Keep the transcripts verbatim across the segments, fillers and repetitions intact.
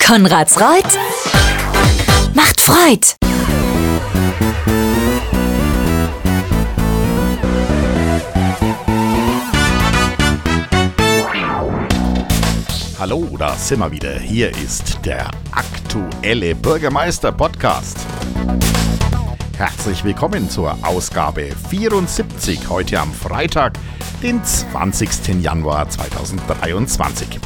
Konrads Reut macht Freud. Hallo, da sind wir wieder. Hier ist der aktuelle Bürgermeister-Podcast. Herzlich willkommen zur Ausgabe vierundsiebzig, heute am Freitag, den zwanzigsten Januar zweitausenddreiundzwanzig.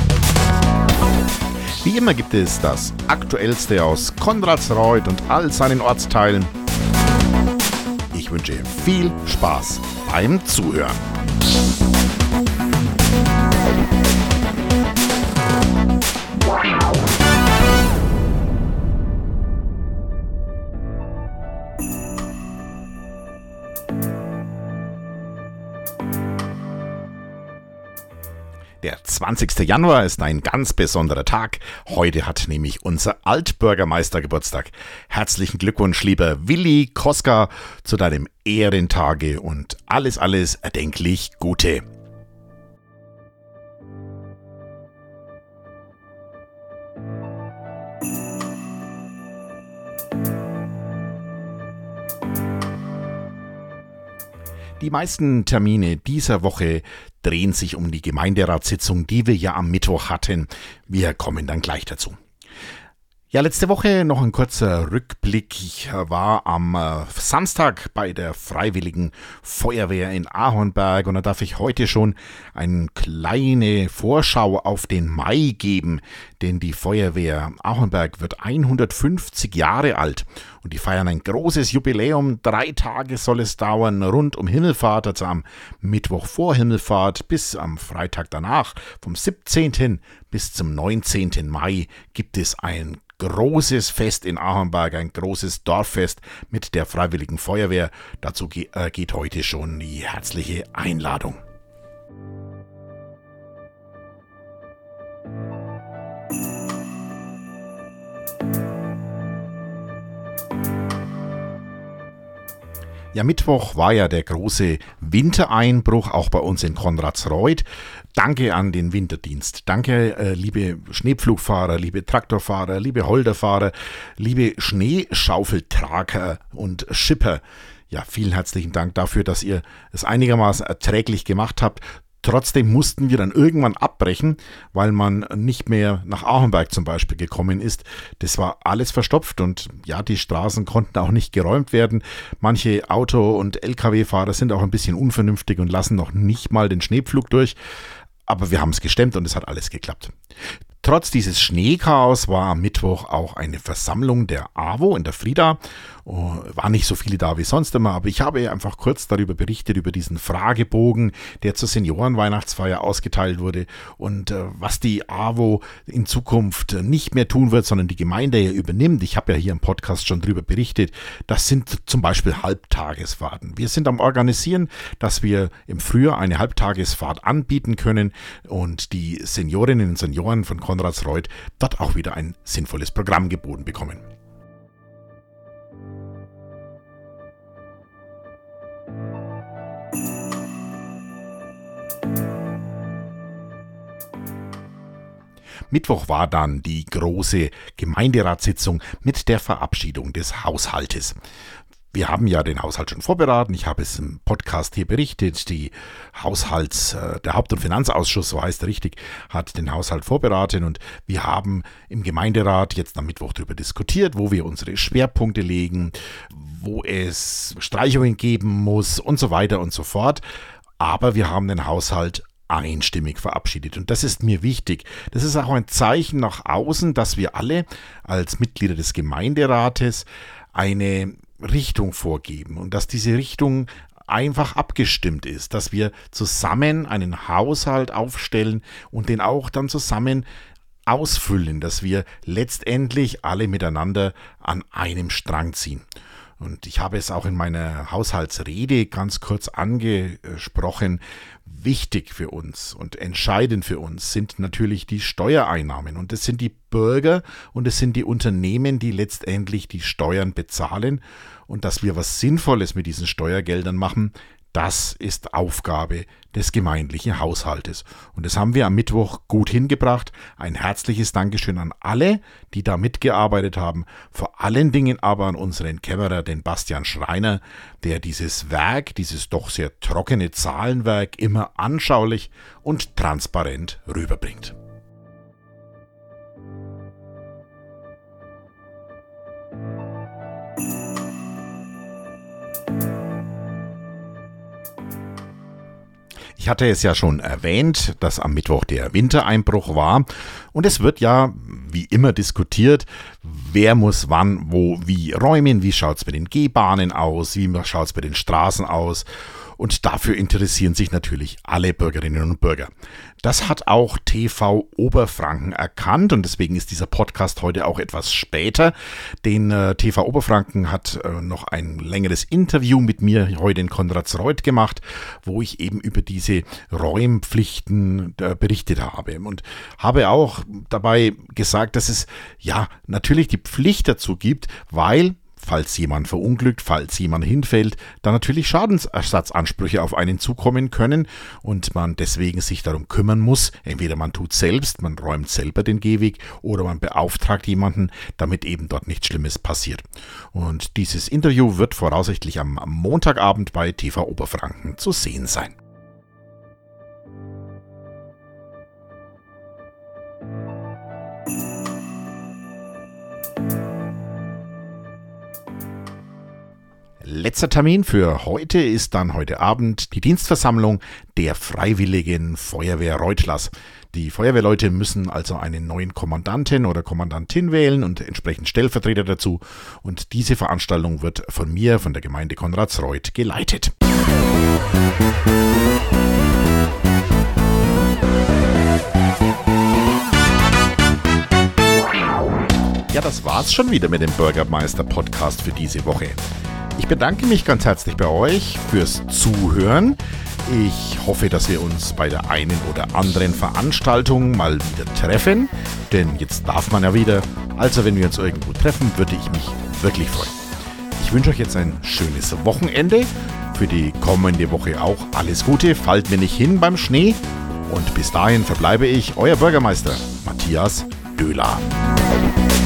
Wie immer gibt es das Aktuellste aus Konradsreuth und all seinen Ortsteilen. Ich wünsche viel Spaß beim Zuhören. Der zwanzigste Januar ist ein ganz besonderer Tag. Heute hat nämlich unser Altbürgermeister Geburtstag. Herzlichen Glückwunsch, lieber Willi Koska, zu deinem Ehrentage und alles, alles erdenklich Gute. Die meisten Termine dieser Woche drehen sich um die Gemeinderatssitzung, die wir ja am Mittwoch hatten. Wir kommen dann gleich dazu. Ja, letzte Woche noch ein kurzer Rückblick. Ich war am äh, Samstag bei der Freiwilligen Feuerwehr in Ahornberg und da darf ich heute schon eine kleine Vorschau auf den Mai geben, denn die Feuerwehr Ahornberg wird hundertfünfzig Jahre alt und die feiern ein großes Jubiläum. Drei Tage soll es dauern, rund um Himmelfahrt, also am Mittwoch vor Himmelfahrt bis am Freitag danach. Vom siebzehnten bis zum neunzehnten Mai gibt es ein großes Fest in Ahornberg, ein großes Dorffest mit der Freiwilligen Feuerwehr. Dazu ge- äh, geht heute schon die herzliche Einladung. Ja, Mittwoch war ja der große Wintereinbruch, auch bei uns in Konradsreuth. Danke an den Winterdienst. Danke, äh, liebe Schneepflugfahrer, liebe Traktorfahrer, liebe Holderfahrer, liebe Schneeschaufeltrager und Schipper. Ja, vielen herzlichen Dank dafür, dass ihr es einigermaßen erträglich gemacht habt. Trotzdem mussten wir dann irgendwann abbrechen, weil man nicht mehr nach Ahornberg zum Beispiel gekommen ist. Das war alles verstopft und ja, die Straßen konnten auch nicht geräumt werden. Manche Auto- und L K W-Fahrer sind auch ein bisschen unvernünftig und lassen noch nicht mal den Schneepflug durch. Aber wir haben es gestemmt und es hat alles geklappt. Trotz dieses Schneechaos war am Mittwoch auch eine Versammlung der A W O in der Frieda. Oh, war nicht so viele da wie sonst immer, aber ich habe einfach kurz darüber berichtet, über diesen Fragebogen, der zur Seniorenweihnachtsfeier ausgeteilt wurde und äh, was die A W O in Zukunft nicht mehr tun wird, sondern die Gemeinde ja übernimmt. Ich habe ja hier im Podcast schon darüber berichtet. Das sind zum Beispiel Halbtagesfahrten. Wir sind am Organisieren, dass wir im Frühjahr eine Halbtagesfahrt anbieten können und die Seniorinnen und Senioren von Konradsreuth dort auch wieder ein sinnvolles Programm geboten bekommen. Mittwoch war dann die große Gemeinderatssitzung mit der Verabschiedung des Haushaltes. Wir haben ja den Haushalt schon vorberaten. Ich habe es im Podcast hier berichtet. Die Haushalts, der Haupt- und Finanzausschuss, so heißt er richtig, hat den Haushalt vorberaten und wir haben im Gemeinderat jetzt am Mittwoch darüber diskutiert, wo wir unsere Schwerpunkte legen, wo es Streichungen geben muss und so weiter und so fort. Aber wir haben den Haushalt einstimmig verabschiedet. Und das ist mir wichtig. Das ist auch ein Zeichen nach außen, dass wir alle als Mitglieder des Gemeinderates eine Richtung vorgeben und dass diese Richtung einfach abgestimmt ist, dass wir zusammen einen Haushalt aufstellen und den auch dann zusammen ausfüllen, dass wir letztendlich alle miteinander an einem Strang ziehen. Und ich habe es auch in meiner Haushaltsrede ganz kurz angesprochen. Wichtig für uns und entscheidend für uns sind natürlich die Steuereinnahmen. Und es sind die Bürger und es sind die Unternehmen, die letztendlich die Steuern bezahlen. Und dass wir was Sinnvolles mit diesen Steuergeldern machen, Das ist Aufgabe des gemeindlichen Haushaltes. Und das haben wir am Mittwoch gut hingebracht. Ein herzliches Dankeschön an alle, die da mitgearbeitet haben. Vor allen Dingen aber an unseren Kämmerer, den Bastian Schreiner, der dieses Werk, dieses doch sehr trockene Zahlenwerk immer anschaulich und transparent rüberbringt. Ich hatte es ja schon erwähnt, dass am Mittwoch der Wintereinbruch war und es wird ja wie immer diskutiert, wer muss wann, wo, wie räumen, wie schaut es bei den Gehbahnen aus, wie schaut es bei den Straßen aus. Und dafür interessieren sich natürlich alle Bürgerinnen und Bürger. Das hat auch T V Oberfranken erkannt und deswegen ist dieser Podcast heute auch etwas später. Den äh, T V Oberfranken hat äh, noch ein längeres Interview mit mir heute in Konradsreuth gemacht, wo ich eben über diese Räumpflichten äh, berichtet habe und habe auch dabei gesagt, dass es ja natürlich die Pflicht dazu gibt, weil falls jemand verunglückt, falls jemand hinfällt, dann natürlich Schadensersatzansprüche auf einen zukommen können und man deswegen sich darum kümmern muss. Entweder man tut selbst, man räumt selber den Gehweg oder man beauftragt jemanden, damit eben dort nichts Schlimmes passiert. Und dieses Interview wird voraussichtlich am Montagabend bei T V Oberfranken zu sehen sein. Letzter Termin für heute ist dann heute Abend die Dienstversammlung der Freiwilligen Feuerwehr Reuthlers. Die Feuerwehrleute müssen also einen neuen Kommandanten oder Kommandantin wählen und entsprechend Stellvertreter dazu. Und diese Veranstaltung wird von mir, von der Gemeinde Konradsreuth, geleitet. Ja, das war's schon wieder mit dem Bürgermeister-Podcast für diese Woche. Ich bedanke mich ganz herzlich bei euch fürs Zuhören. Ich hoffe, dass wir uns bei der einen oder anderen Veranstaltung mal wieder treffen, denn jetzt darf man ja wieder. Also wenn wir uns irgendwo treffen, würde ich mich wirklich freuen. Ich wünsche euch jetzt ein schönes Wochenende. Für die kommende Woche auch alles Gute. Fallt mir nicht hin beim Schnee. Und bis dahin verbleibe ich, euer Bürgermeister Matthias Döhler.